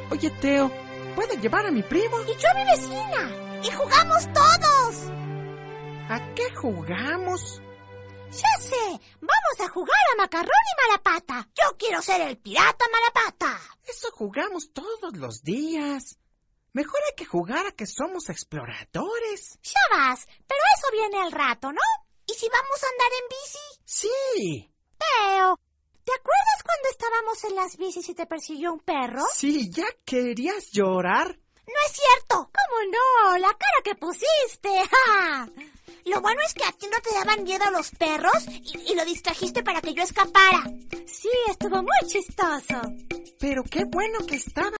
Oye, Teo, ¿puedo llevar a mi primo? Y yo a mi vecina. Y jugamos todos. ¿A qué jugamos? Ya sé, vamos a jugar a Macarrón y Malapata. Yo quiero ser el pirata Malapata. Eso jugamos todos los días. Mejor hay que jugar a que somos exploradores. Ya vas, pero eso viene al rato, ¿no? ¿Y si vamos a andar en bici? Sí. Teo, ¿te acuerdas cuando estábamos en las bicis y te persiguió un perro? Sí, ¿ya querías llorar? No es cierto. ¿Cómo no? La cara que pusiste. ¡Ja! Lo bueno es que a ti no te daban miedo los perros y lo distrajiste para que yo escapara. Sí, estuvo muy chistoso. Pero qué bueno que estaba